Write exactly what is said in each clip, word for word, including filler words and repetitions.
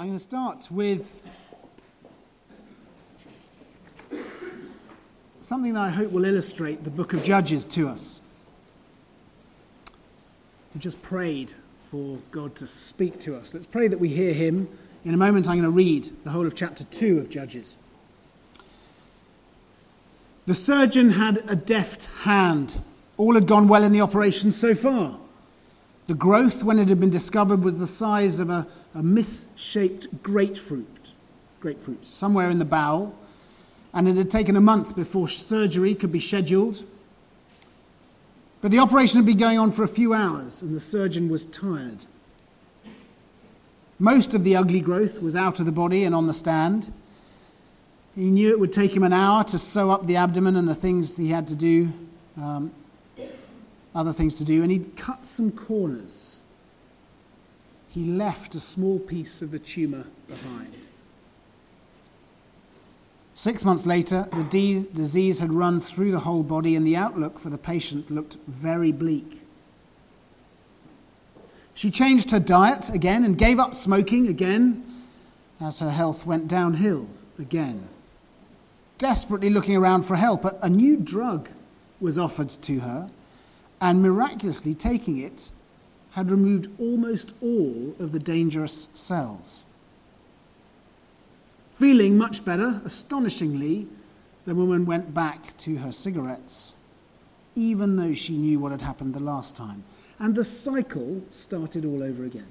I'm going to start with something that I hope will illustrate the book of Judges to us. We just prayed for God to speak to us. Let's pray that we hear him. In a moment, I'm going to read the whole of chapter two of Judges. The surgeon had a deft hand. All had gone well in the operation so far. The growth, when it had been discovered, was the size of a, a misshaped grapefruit, grapefruit, somewhere in the bowel, and it had taken a month before surgery could be scheduled. But the operation had been going on for a few hours, and the surgeon was tired. Most of the ugly growth was out of the body and on the stand. He knew it would take him an hour to sew up the abdomen and the things he had to do, um, other things to do, and he'd cut some corners. He left a small piece of the tumour behind. Six months later, the de- disease had run through the whole body, and the outlook for the patient looked very bleak. She changed her diet again and gave up smoking again as her health went downhill again. Desperately looking around for help, a, a new drug was offered to her, and miraculously taking it had removed almost all of the dangerous cells. Feeling much better, astonishingly, the woman went back to her cigarettes, even though she knew what had happened the last time. And the cycle started all over again.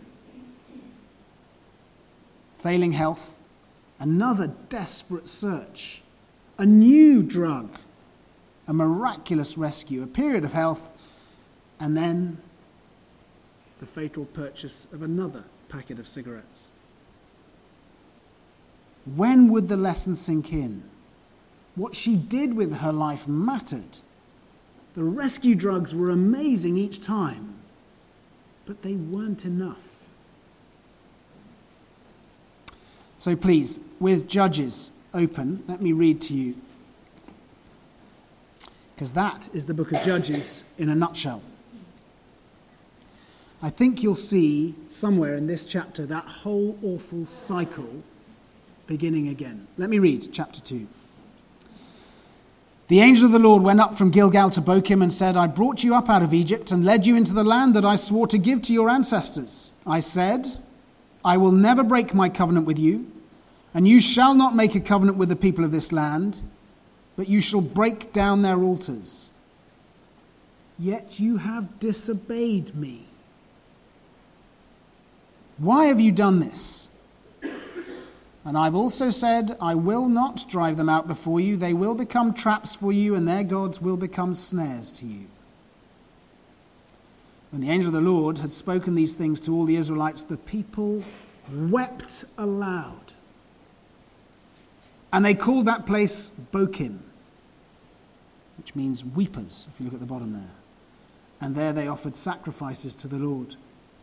Failing health, another desperate search, a new drug, a miraculous rescue, a period of health, and then the fatal purchase of another packet of cigarettes. When would the lesson sink in? What she did with her life mattered. The rescue drugs were amazing each time, but they weren't enough. So please, with Judges open, let me read to you, because that is the book of Judges in a nutshell. I think you'll see somewhere in this chapter that whole awful cycle beginning again. Let me read chapter two. The angel of the Lord went up from Gilgal to Bochim and said, I brought you up out of Egypt and led you into the land that I swore to give to your ancestors. I said, I will never break my covenant with you, and you shall not make a covenant with the people of this land, but you shall break down their altars. Yet you have disobeyed me. Why have you done this? And I've also said, I will not drive them out before you. They will become traps for you, and their gods will become snares to you. When the angel of the Lord had spoken these things to all the Israelites, the people wept aloud. And they called that place Bochim, which means weepers, if you look at the bottom there. And there they offered sacrifices to the Lord.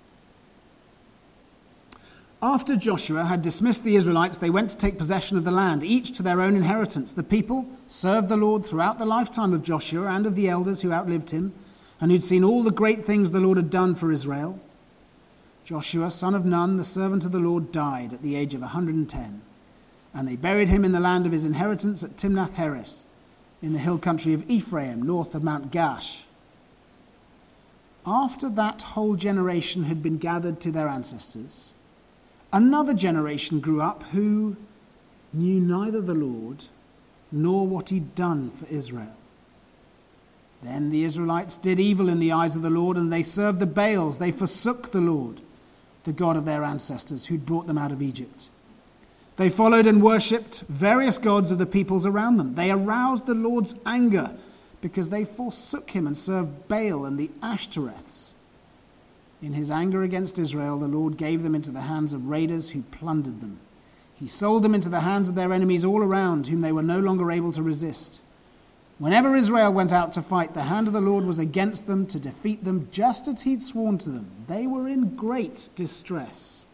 After Joshua had dismissed the Israelites, they went to take possession of the land, each to their own inheritance. The people served the Lord throughout the lifetime of Joshua and of the elders who outlived him, and who'd seen all the great things the Lord had done for Israel. Joshua, son of Nun, the servant of the Lord, died at the age of one hundred ten, and they buried him in the land of his inheritance at Timnath-Heres, in the hill country of Ephraim, north of Mount Gash. After that whole generation had been gathered to their ancestors, another generation grew up who knew neither the Lord nor what he'd done for Israel. Then the Israelites did evil in the eyes of the Lord, and they served the Baals. They forsook the Lord, the God of their ancestors, who'd brought them out of Egypt. They followed and worshipped various gods of the peoples around them. They aroused the Lord's anger because they forsook him and served Baal and the Ashtoreths. In his anger against Israel, the Lord gave them into the hands of raiders who plundered them. He sold them into the hands of their enemies all around, whom they were no longer able to resist. Whenever Israel went out to fight, the hand of the Lord was against them to defeat them, just as he'd sworn to them. They were in great distress.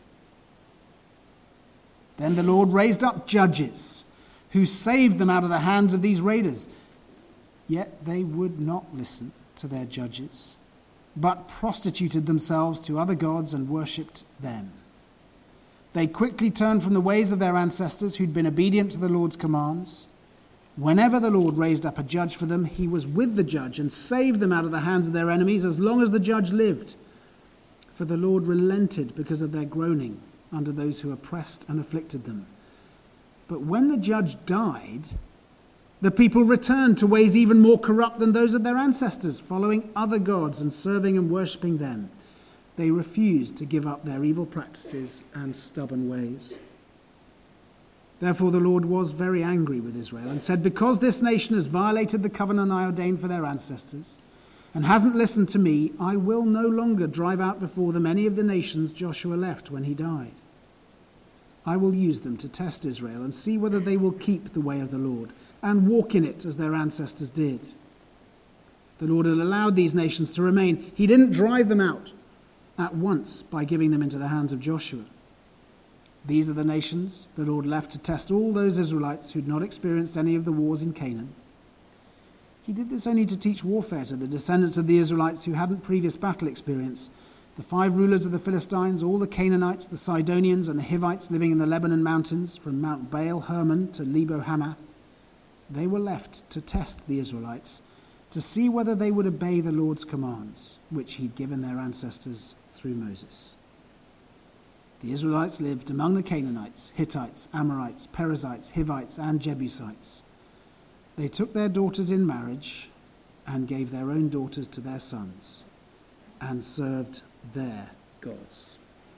Then the Lord raised up judges who saved them out of the hands of these raiders. Yet they would not listen to their judges, but prostituted themselves to other gods and worshipped them. They quickly turned from the ways of their ancestors who'd been obedient to the Lord's commands. Whenever the Lord raised up a judge for them, he was with the judge and saved them out of the hands of their enemies as long as the judge lived. For the Lord relented because of their groaning under those who oppressed and afflicted them. But when the judge died, the people returned to ways even more corrupt than those of their ancestors, following other gods and serving and worshipping them. They refused to give up their evil practices and stubborn ways. Therefore the Lord was very angry with Israel and said, because this nation has violated the covenant I ordained for their ancestors and hasn't listened to me, I will no longer drive out before them any of the nations Joshua left when he died. I will use them to test Israel and see whether they will keep the way of the Lord and walk in it as their ancestors did. The Lord had allowed these nations to remain. He didn't drive them out at once by giving them into the hands of Joshua. These are the nations the Lord left to test all those Israelites who'd not experienced any of the wars in Canaan. He did this only to teach warfare to the descendants of the Israelites who hadn't previous battle experience. The five rulers of the Philistines, all the Canaanites, the Sidonians, and the Hivites living in the Lebanon mountains, from Mount Baal Hermon to Lebo Hamath, they were left to test the Israelites, to see whether they would obey the Lord's commands, which he'd given their ancestors through Moses. The Israelites lived among the Canaanites, Hittites, Amorites, Perizzites, Hivites, and Jebusites. They took their daughters in marriage and gave their own daughters to their sons and served their gods.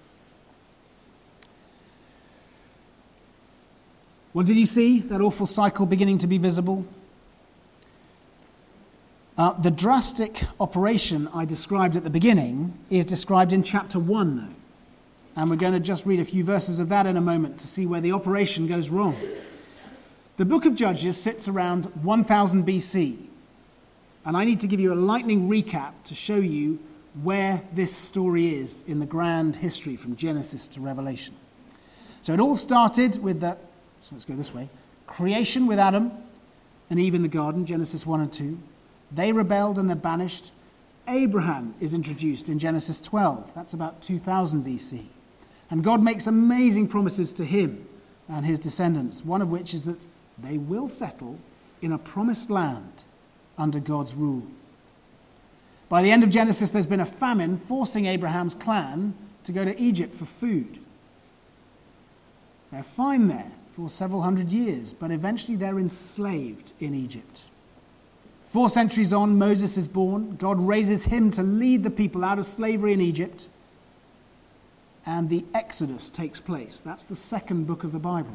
Well, did you see that awful cycle beginning to be visible? Uh, the drastic operation I described at the beginning is described in chapter one, though. And we're going to just read a few verses of that in a moment to see where the operation goes wrong. The book of Judges sits around one thousand B C. And I need to give you a lightning recap to show you where this story is in the grand history from Genesis to Revelation. So it all started with the, so let's go this way, creation with Adam and Eve in the garden, Genesis one and two. They rebelled and they're banished. Abraham is introduced in Genesis twelve. That's about two thousand B C. And God makes amazing promises to him and his descendants, one of which is that they will settle in a promised land under God's rule. By the end of Genesis, there's been a famine forcing Abraham's clan to go to Egypt for food. They're fine there for several hundred years, but eventually they're enslaved in Egypt. Four centuries on, Moses is born. God raises him to lead the people out of slavery in Egypt. And the Exodus takes place. That's the second book of the Bible.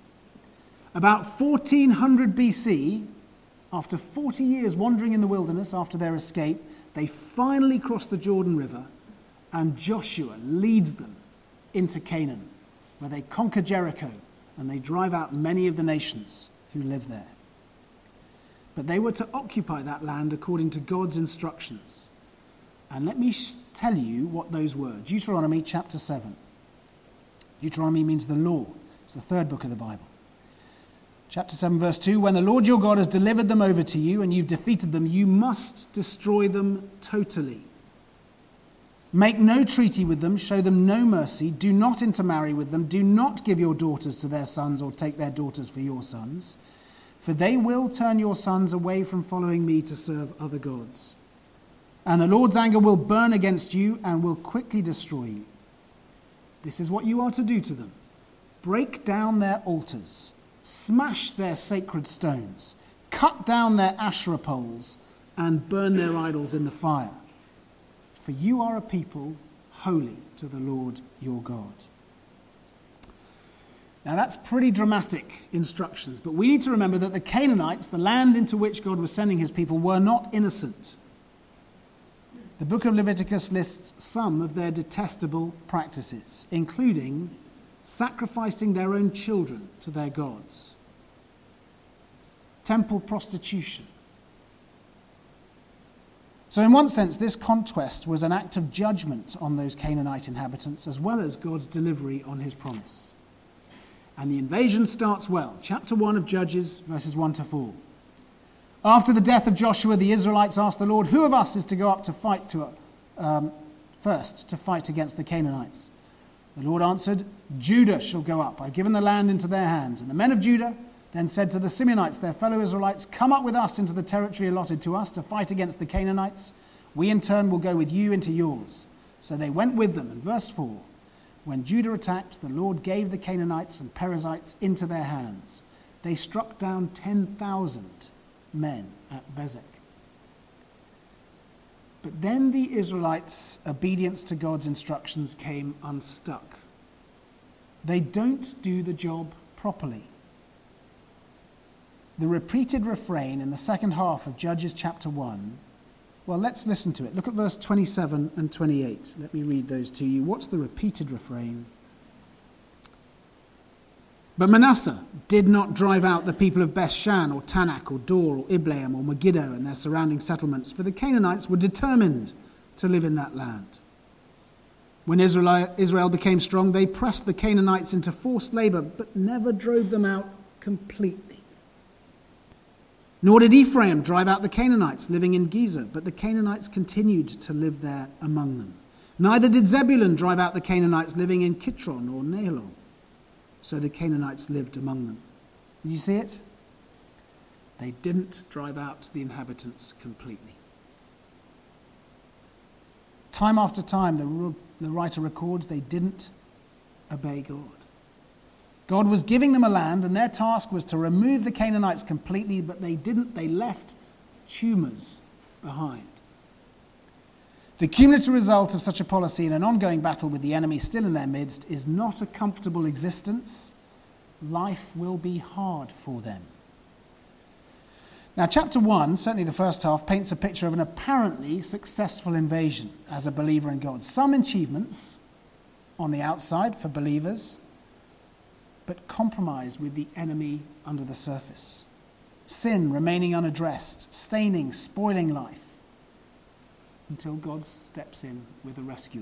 About fourteen hundred B C, after forty years wandering in the wilderness after their escape, they finally cross the Jordan River, and Joshua leads them into Canaan, where they conquer Jericho, and they drive out many of the nations who live there. But they were to occupy that land according to God's instructions. And let me tell you what those were. Deuteronomy chapter seven. Deuteronomy means the law. It's the third book of the Bible. Chapter seven, verse two, when the Lord your God has delivered them over to you and you've defeated them, you must destroy them totally. Make no treaty with them, show them no mercy, do not intermarry with them, do not give your daughters to their sons or take their daughters for your sons, for they will turn your sons away from following me to serve other gods. And the Lord's anger will burn against you and will quickly destroy you. This is what you are to do to them. Break down their altars, smash their sacred stones, cut down their Asherah poles, and burn their idols in the fire. For you are a people holy to the Lord your God. Now that's pretty dramatic instructions, but we need to remember that the Canaanites, the land into which God was sending his people, were not innocent. The book of Leviticus lists some of their detestable practices, including sacrificing their own children to their gods, temple prostitution. So in one sense, this conquest was an act of judgment on those Canaanite inhabitants, as well as God's delivery on his promise. And the invasion starts well. Chapter one of Judges, verses one to four. After the death of Joshua, the Israelites asked the Lord, who of us is to go up to fight to um, first to fight against the Canaanites? The Lord answered, Judah shall go up. I've given the land into their hands. And the men of Judah then said to the Simeonites, their fellow Israelites, come up with us into the territory allotted to us to fight against the Canaanites. We in turn will go with you into yours. So they went with them. And verse four, when Judah attacked, the Lord gave the Canaanites and Perizzites into their hands. They struck down ten thousand men at Bezek. But then the Israelites' obedience to God's instructions came unstuck. They don't do the job properly. The repeated refrain in the second half of Judges chapter one, well, let's listen to it. Look at verse twenty-seven and twenty-eight. Let me read those to you. What's the repeated refrain? But Manasseh did not drive out the people of Bethshan or Tanakh or Dor or Ibleam or Megiddo and their surrounding settlements, for the Canaanites were determined to live in that land. When Israel, Israel became strong, they pressed the Canaanites into forced labor, but never drove them out completely. Nor did Ephraim drive out the Canaanites living in Gezer, but the Canaanites continued to live there among them. Neither did Zebulun drive out the Canaanites living in Kitron or Nahalol. So the Canaanites lived among them. Did you see it? They didn't drive out the inhabitants completely. Time after time, the, the writer records they didn't obey God. God was giving them a land, and their task was to remove the Canaanites completely, but they didn't. They left tumors behind. The cumulative result of such a policy in an ongoing battle with the enemy still in their midst is not a comfortable existence. Life will be hard for them. Now, chapter one, certainly the first half, paints a picture of an apparently successful invasion as a believer in God. Some achievements on the outside for believers, but compromise with the enemy under the surface. Sin remaining unaddressed, staining, spoiling life, until God steps in with a rescuer.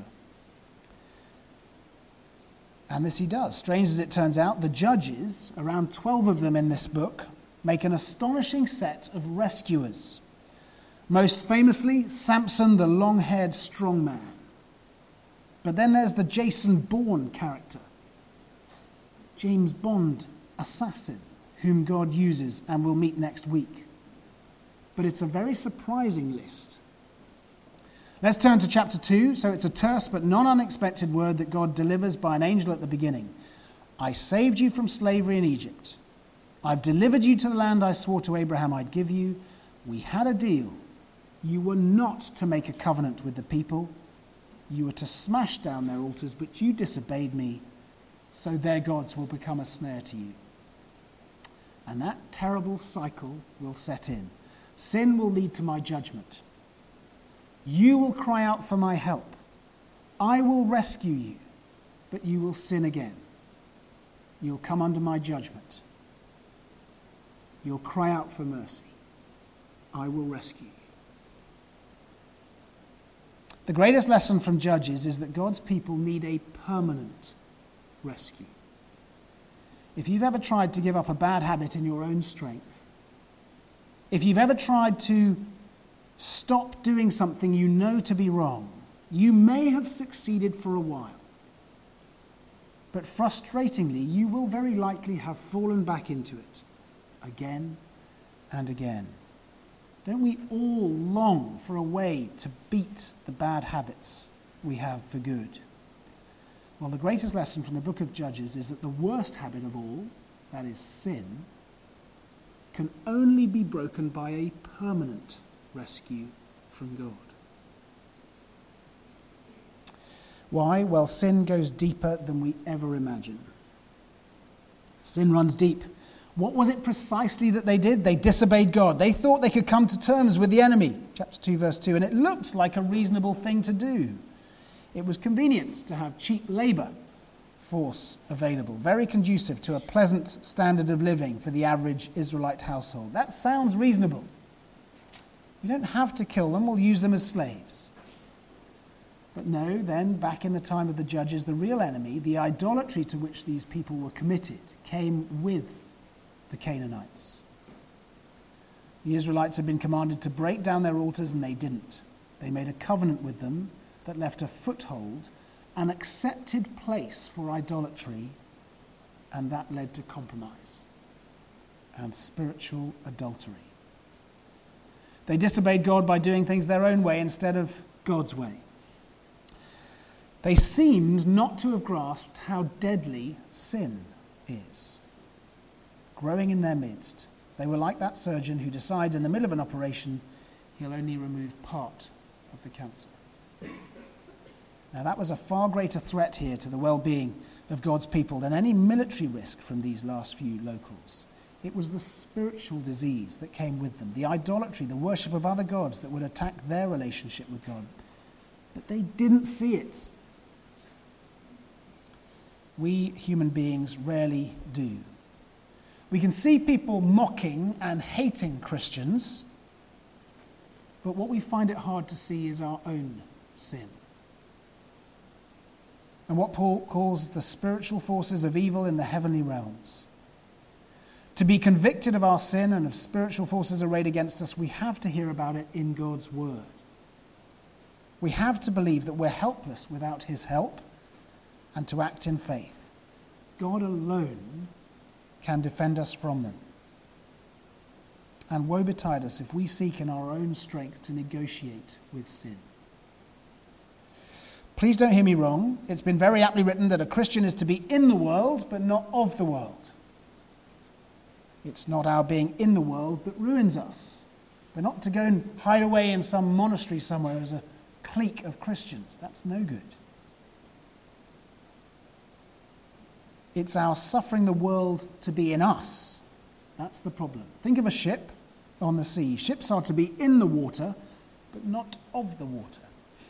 And this he does. Strange as it turns out, the judges, around twelve of them in this book, make an astonishing set of rescuers. Most famously, Samson, the long-haired strong man. But then there's the Jason Bourne character, James Bond assassin, whom God uses and will meet next week. But it's a very surprising list. Let's turn to chapter two. So it's a terse but non-unexpected word that God delivers by an angel at the beginning. I saved you from slavery in Egypt. I've delivered you to the land I swore to Abraham I'd give you. We had a deal. You were not to make a covenant with the people. You were to smash down their altars, but you disobeyed me, so their gods will become a snare to you. And that terrible cycle will set in. Sin will lead to my judgment. You will cry out for my help. I will rescue you, but you will sin again. You'll come under my judgment. You'll cry out for mercy. I will rescue you. The greatest lesson from Judges is that God's people need a permanent rescue. If you've ever tried to give up a bad habit in your own strength, if you've ever tried to stop doing something you know to be wrong, you may have succeeded for a while. But frustratingly, you will very likely have fallen back into it again and again. Don't we all long for a way to beat the bad habits we have for good? Well, the greatest lesson from the book of Judges is that the worst habit of all, that is sin, can only be broken by a permanent rescue from God. Why? Well, sin goes deeper than we ever imagine. Sin runs deep. What was it precisely that they did? They disobeyed God. They thought they could come to terms with the enemy. Chapter two, verse two. And it looked like a reasonable thing to do. It was convenient to have cheap labor force available, very conducive to a pleasant standard of living for the average Israelite household. That sounds reasonable. We don't have to kill them, we'll use them as slaves. But no, then, back in the time of the Judges, the real enemy, the idolatry to which these people were committed, came with the Canaanites. The Israelites had been commanded to break down their altars, and they didn't. They made a covenant with them that left a foothold an accepted place for idolatry, and that led to compromise and spiritual adultery. They disobeyed God by doing things their own way instead of God's way. They seemed not to have grasped how deadly sin is. Growing in their midst, they were like that surgeon who decides in the middle of an operation he'll only remove part of the cancer. Now that was a far greater threat here to the well-being of God's people than any military risk from these last few locals. It was the spiritual disease that came with them, the idolatry, the worship of other gods that would attack their relationship with God. But they didn't see it. We human beings rarely do. We can see people mocking and hating Christians, but what we find it hard to see is our own sin. And what Paul calls the spiritual forces of evil in the heavenly realms. To be convicted of our sin and of spiritual forces arrayed against us, we have to hear about it in God's word. We have to believe that we're helpless without his help and to act in faith. God alone can defend us from them. And woe betide us if we seek in our own strength to negotiate with sin. Please don't hear me wrong. It's been very aptly written that a Christian is to be in the world, but not of the world. It's not our being in the world that ruins us. We're not to go and hide away in some monastery somewhere as a clique of Christians. That's no good. It's our suffering the world to be in us. That's the problem. Think of a ship on the sea. Ships are to be in the water, but not of the water.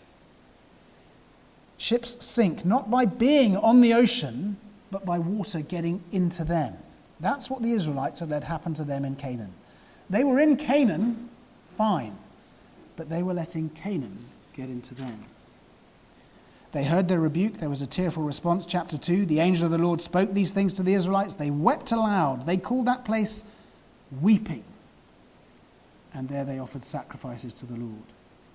Ships sink not by being on the ocean, but by water getting into them. That's what the Israelites had let happen to them in Canaan. They were in Canaan, fine, but they were letting Canaan get into them. They heard their rebuke. There was a tearful response. Chapter two, the angel of the Lord spoke these things to the Israelites. They wept aloud. They called that place weeping. And there they offered sacrifices to the Lord.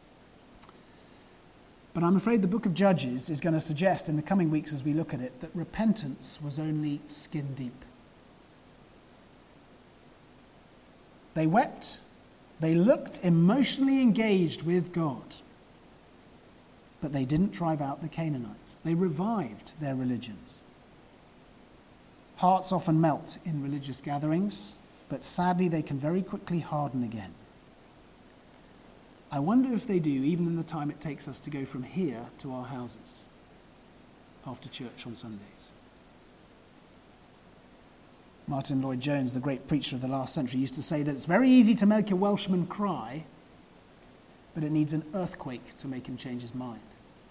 But I'm afraid the book of Judges is going to suggest in the coming weeks as we look at it that repentance was only skin deep. They wept. They looked emotionally engaged with God. But they didn't drive out the Canaanites. They revived their religions. Hearts often melt in religious gatherings, but sadly they can very quickly harden again. I wonder if they do, even in the time it takes us to go from here to our houses after church on Sundays. Martin Lloyd-Jones, the great preacher of the last century, used to say that it's very easy to make a Welshman cry, but it needs an earthquake to make him change his mind.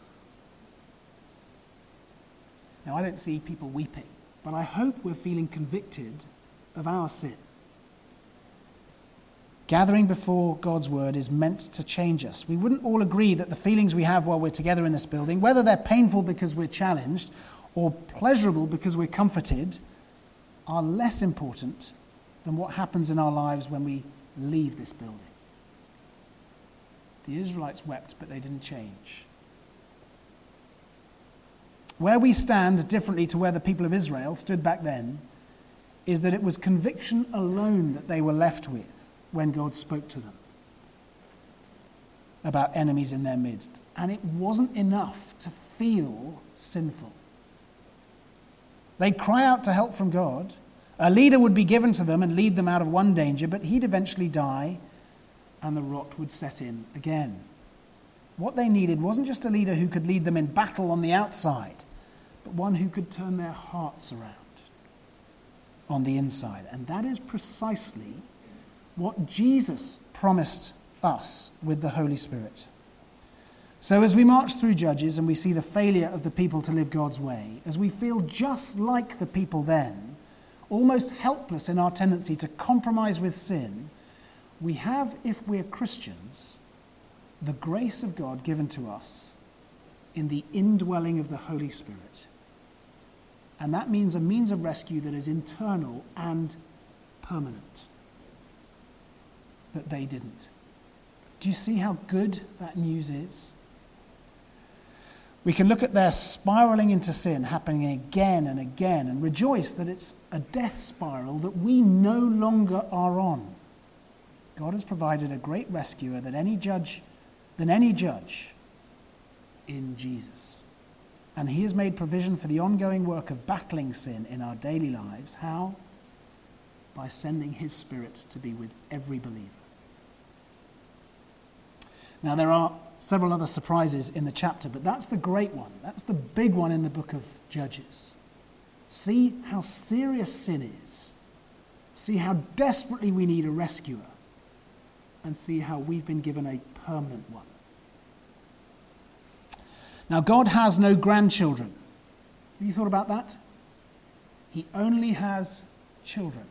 Now, I don't see people weeping, but I hope we're feeling convicted of our sin. Gathering before God's word is meant to change us. We wouldn't all agree that the feelings we have while we're together in this building, whether they're painful because we're challenged or pleasurable because we're comforted, are less important than what happens in our lives when we leave this building. The Israelites wept, but they didn't change. Where we stand differently to where the people of Israel stood back then is that it was conviction alone that they were left with when God spoke to them about enemies in their midst. And it wasn't enough to feel sinful. They'd cry out to help from God. A leader would be given to them and lead them out of one danger, but he'd eventually die and the rot would set in again. What they needed wasn't just a leader who could lead them in battle on the outside, but one who could turn their hearts around on the inside. And that is precisely what Jesus promised us with the Holy Spirit. So as we march through Judges and we see the failure of the people to live God's way, as we feel just like the people then, almost helpless in our tendency to compromise with sin, we have, if we're Christians, the grace of God given to us in the indwelling of the Holy Spirit. And that means a means of rescue that is internal and permanent. That they didn't. Do you see how good that news is? We can look at their spiraling into sin happening again and again and rejoice that it's a death spiral that we no longer are on. God has provided a great rescuer that any judge, than any judge in Jesus. And he has made provision for the ongoing work of battling sin in our daily lives. How? By sending his Spirit to be with every believer. Now, there are several other surprises in the chapter, but that's the great one. That's the big one in the book of Judges. See how serious sin is. See how desperately we need a rescuer. And see how we've been given a permanent one. Now, God has no grandchildren. Have you thought about that? He only has children.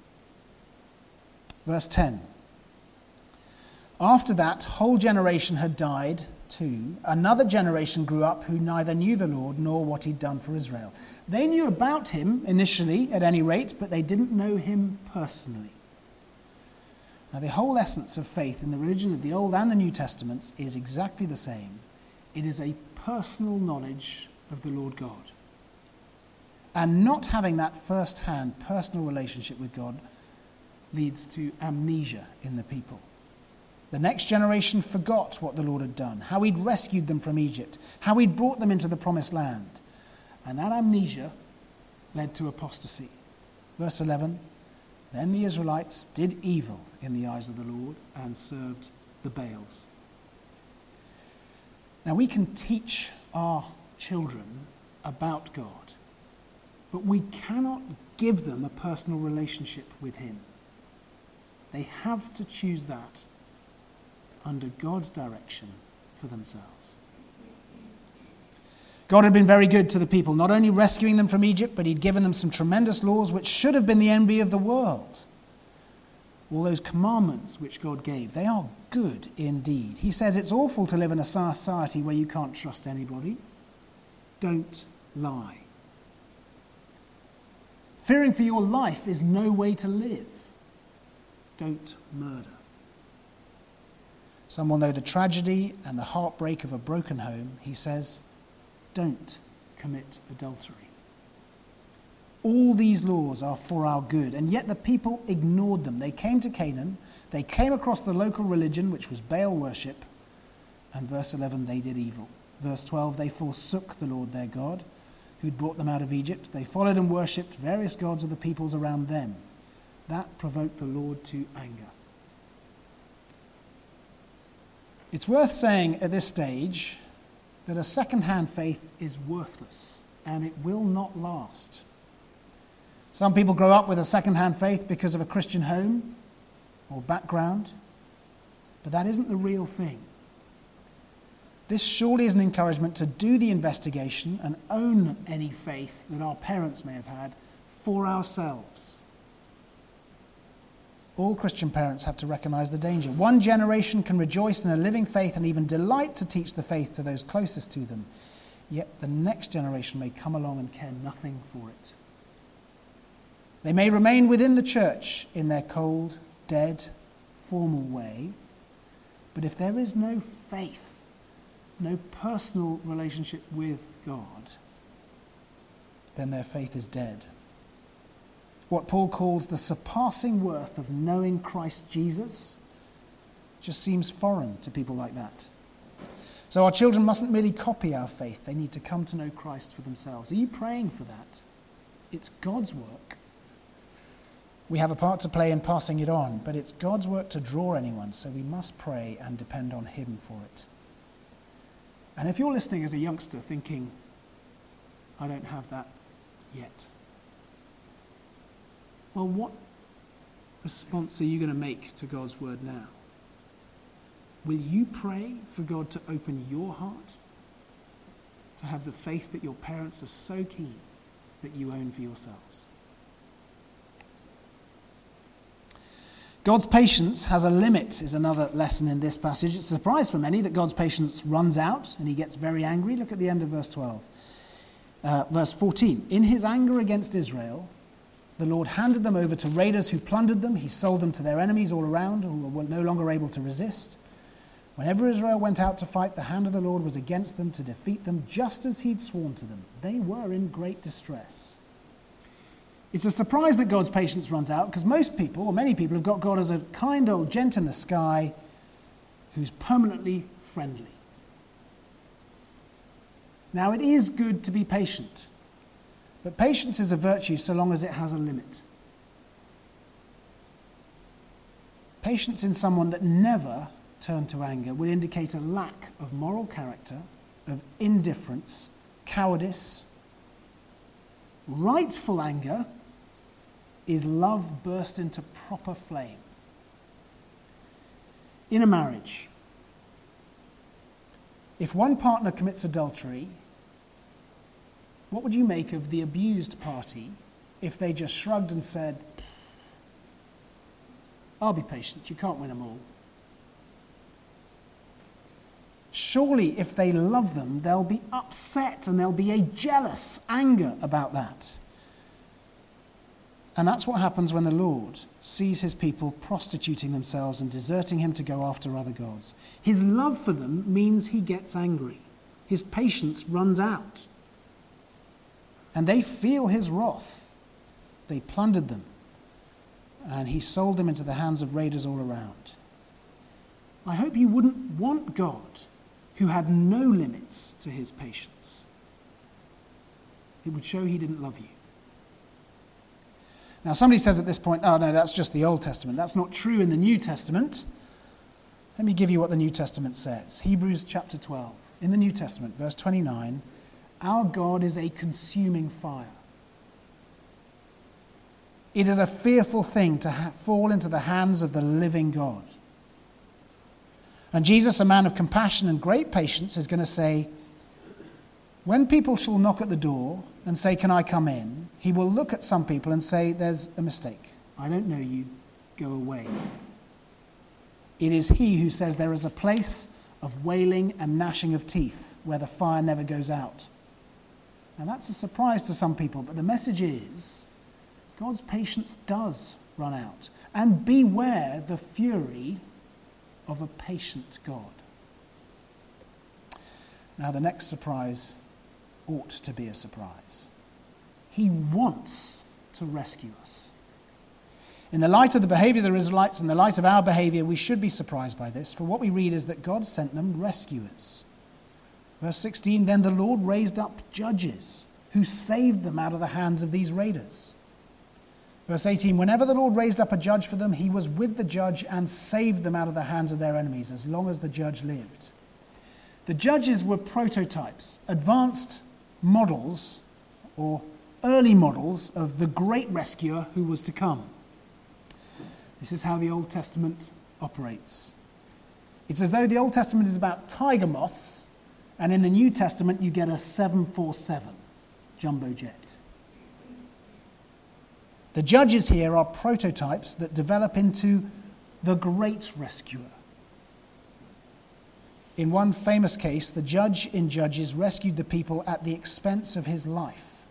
Verse ten. After that whole generation had died too, another generation grew up who neither knew the Lord nor what he'd done for Israel. They knew about him initially, at any rate, but they didn't know him personally. Now, the whole essence of faith in the religion of the Old and the New Testaments is exactly the same. It is a personal knowledge of the Lord God. And not having that first-hand personal relationship with God leads to amnesia in the people. The next generation forgot what the Lord had done, how he'd rescued them from Egypt, how he'd brought them into the promised land. And that amnesia led to apostasy. Verse eleven, then the Israelites did evil in the eyes of the Lord and served the Baals. Now, we can teach our children about God, but we cannot give them a personal relationship with him. They have to choose that under God's direction for themselves. God had been very good to the people, not only rescuing them from Egypt, but he'd given them some tremendous laws which should have been the envy of the world. All those commandments which God gave, they are good indeed. He says it's awful to live in a society where you can't trust anybody. Don't lie. Fearing for your life is no way to live. Don't murder. Some will know the tragedy and the heartbreak of a broken home. He says, don't commit adultery. All these laws are for our good, and yet the people ignored them. They came to Canaan, they came across the local religion, which was Baal worship, and verse eleven, they did evil. Verse twelve, they forsook the Lord their God, who'd brought them out of Egypt. They followed and worshipped various gods of the peoples around them. That provoked the Lord to anger. It's worth saying at this stage that a second-hand faith is worthless, and it will not last. Some people grow up with a second-hand faith because of a Christian home or background, but that isn't the real thing. This surely is an encouragement to do the investigation and own any faith that our parents may have had for ourselves. All Christian parents have to recognize the danger. One generation can rejoice in a living faith and even delight to teach the faith to those closest to them, yet the next generation may come along and care nothing for it. They may remain within the church in their cold, dead, formal way, but if there is no faith, no personal relationship with God, then their faith is dead. What Paul calls the surpassing worth of knowing Christ Jesus just seems foreign to people like that. So our children mustn't merely copy our faith. They need to come to know Christ for themselves. Are you praying for that? It's God's work. We have a part to play in passing it on, but it's God's work to draw anyone, so we must pray and depend on him for it. And if you're listening as a youngster thinking, I don't have that yet, well, what response are you going to make to God's word now? Will you pray for God to open your heart to have the faith that your parents are so keen that you own for yourselves? God's patience has a limit is another lesson in this passage. It's a surprise for many that God's patience runs out and he gets very angry. Look at the end of verse twelve. Uh, verse fourteen. In his anger against Israel, the Lord handed them over to raiders who plundered them. He sold them to their enemies all around who were no longer able to resist. Whenever Israel went out to fight, the hand of the Lord was against them to defeat them, just as he'd sworn to them. They were in great distress. It's a surprise that God's patience runs out, because most people, or many people, have got God as a kind old gent in the sky who's permanently friendly. Now, it is good to be patient, but patience is a virtue so long as it has a limit. Patience in someone that never turned to anger would indicate a lack of moral character, of indifference, cowardice. Rightful anger is love burst into proper flame. In a marriage, if one partner commits adultery, what would you make of the abused party if they just shrugged and said, "I'll be patient, you can't win them all"? Surely, if they love them, they'll be upset and there'll be a jealous anger about that. And that's what happens when the Lord sees his people prostituting themselves and deserting him to go after other gods. His love for them means he gets angry. His patience runs out. And they feel his wrath. They plundered them, and he sold them into the hands of raiders all around. I hope you wouldn't want God who had no limits to his patience. It would show he didn't love you. Now, somebody says at this point, oh no, that's just the Old Testament. That's not true in the New Testament. Let me give you what the New Testament says. Hebrews chapter twelve. In the New Testament, verse twenty-nine, our God is a consuming fire. It is a fearful thing to ha- fall into the hands of the living God. And Jesus, a man of compassion and great patience, is going to say, when people shall knock at the door and say, "Can I come in?" he will look at some people and say, "There's a mistake. I don't know you. Go away." It is he who says there is a place of wailing and gnashing of teeth where the fire never goes out. And that's a surprise to some people, but the message is God's patience does run out. And beware the fury of a patient God. Now, the next surprise ought to be a surprise. He wants to rescue us. In the light of the behavior of the Israelites and the light of our behavior, we should be surprised by this, for what we read is that God sent them rescuers. Verse sixteen, then the Lord raised up judges who saved them out of the hands of these raiders. Verse eighteen, whenever the Lord raised up a judge for them, he was with the judge and saved them out of the hands of their enemies, as long as the judge lived. The judges were prototypes, advanced models, or early models of the great rescuer who was to come. This is how the Old Testament operates. It's as though the Old Testament is about tiger moths, and in the New Testament you get a seven forty-seven jumbo jet. The judges here are prototypes that develop into the great rescuer. In one famous case, the judge in Judges rescued the people at the expense of his life.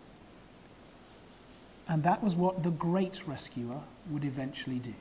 And that was what the great rescuer would eventually do.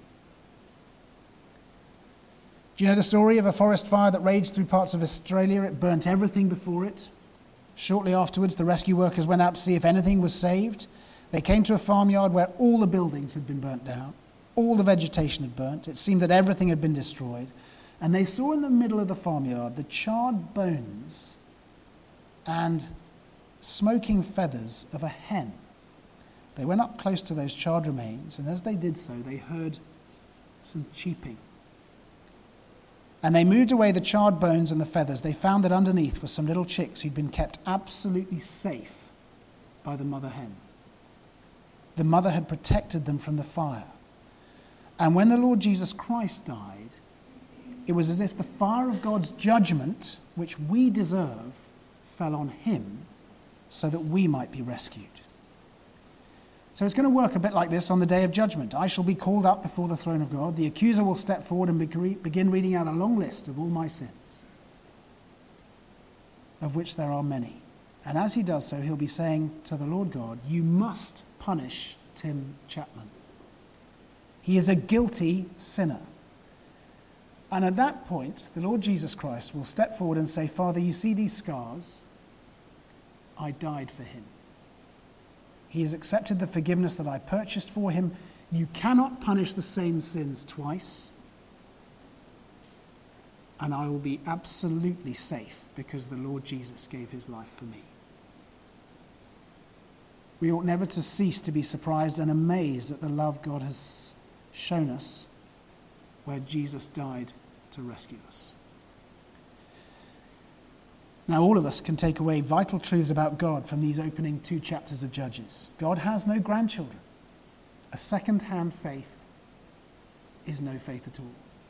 Do you know the story of a forest fire that raged through parts of Australia? It burnt everything before it. Shortly afterwards, the rescue workers went out to see if anything was saved. They came to a farmyard where all the buildings had been burnt down. All the vegetation had burnt. It seemed that everything had been destroyed. And they saw in the middle of the farmyard the charred bones and smoking feathers of a hen. They went up close to those charred remains, and as they did so, they heard some cheeping. And they moved away the charred bones and the feathers. They found that underneath were some little chicks who'd been kept absolutely safe by the mother hen. The mother had protected them from the fire. And when the Lord Jesus Christ died, it was as if the fire of God's judgment, which we deserve, fell on him so that we might be rescued. So it's going to work a bit like this on the day of judgment. I shall be called up before the throne of God. The accuser will step forward and begin reading out a long list of all my sins, of which there are many. And as he does so, he'll be saying to the Lord God, you must punish Tim Chapman. He is a guilty sinner. And at that point, the Lord Jesus Christ will step forward and say, Father, you see these scars? I died for him. He has accepted the forgiveness that I purchased for him. You cannot punish the same sins twice. And I will be absolutely safe because the Lord Jesus gave his life for me. We ought never to cease to be surprised and amazed at the love God has shown us where Jesus died to rescue us. Now, all of us can take away vital truths about God from these opening two chapters of Judges. God has no grandchildren. A second-hand faith is no faith at all.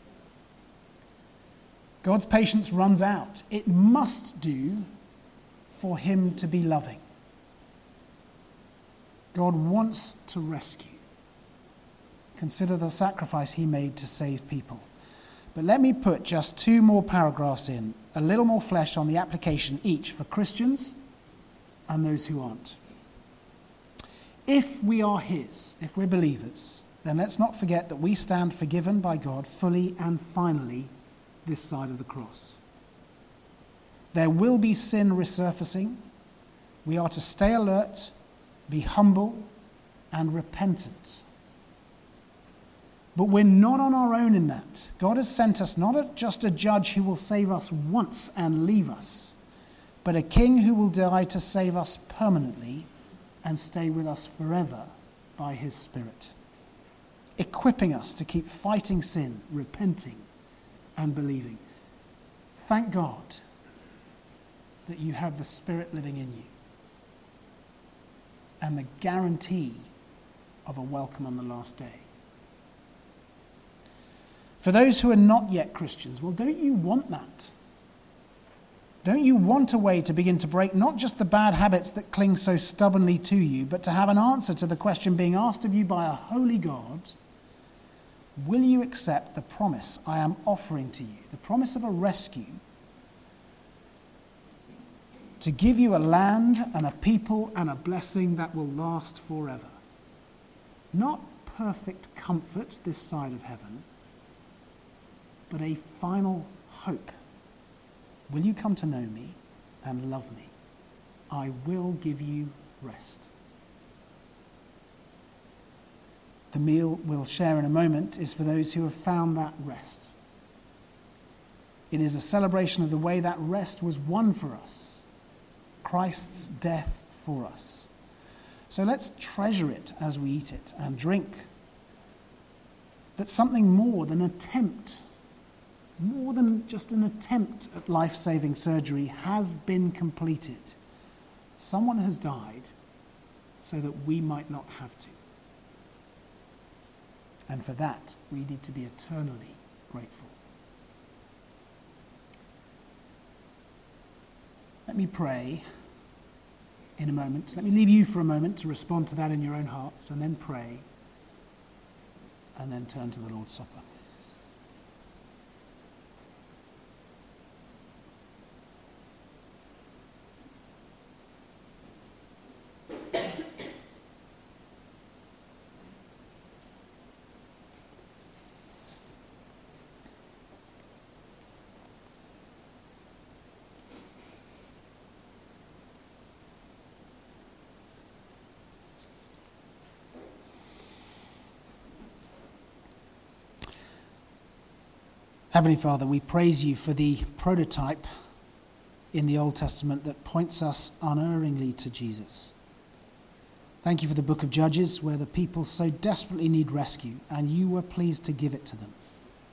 God's patience runs out. It must do for him to be loving. God wants to rescue. Consider the sacrifice he made to save people. But let me put just two more paragraphs in, a little more flesh on the application each for Christians and those who aren't. If we are his, if we're believers, then let's not forget that we stand forgiven by God fully and finally this side of the cross. There will be sin resurfacing. We are to stay alert, be humble, and repentant. But we're not on our own in that. God has sent us not a, just a judge who will save us once and leave us, but a king who will die to save us permanently and stay with us forever by his Spirit, equipping us to keep fighting sin, repenting, and believing. Thank God that you have the Spirit living in you and the guarantee of a welcome on the last day. For those who are not yet Christians, well, don't you want that? Don't you want a way to begin to break not just the bad habits that cling so stubbornly to you, but to have an answer to the question being asked of you by a holy God? Will you accept the promise I am offering to you, the promise of a rescue, to give you a land and a people and a blessing that will last forever? Not perfect comfort this side of heaven, but a final hope. Will you come to know me and love me? I will give you rest. The meal we'll share in a moment is for those who have found that rest. It is a celebration of the way that rest was won for us, Christ's death for us. So let's treasure it as we eat it and drink. That something more than attempt More than just an attempt at life-saving surgery has been completed. Someone has died so that we might not have to. And for that, we need to be eternally grateful. Let me pray in a moment. Let me leave you for a moment to respond to that in your own hearts, and then pray, and then turn to the Lord's Supper. Heavenly Father, we praise you for the prototype in the Old Testament that points us unerringly to Jesus. Thank you for the book of Judges, where the people so desperately need rescue, and you were pleased to give it to them.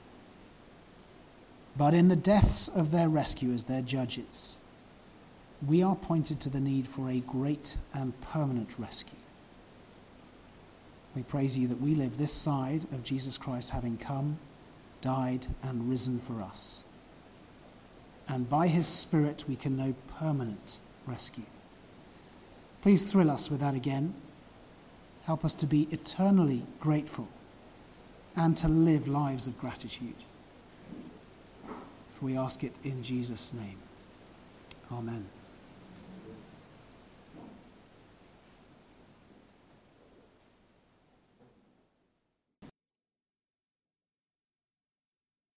But in the deaths of their rescuers, their judges, we are pointed to the need for a great and permanent rescue. We praise you that we live this side of Jesus Christ, having come, died and risen for us. And by his Spirit we can know permanent rescue. Please thrill us with that again. Help us to be eternally grateful and to live lives of gratitude. For we ask it in Jesus' name. Amen.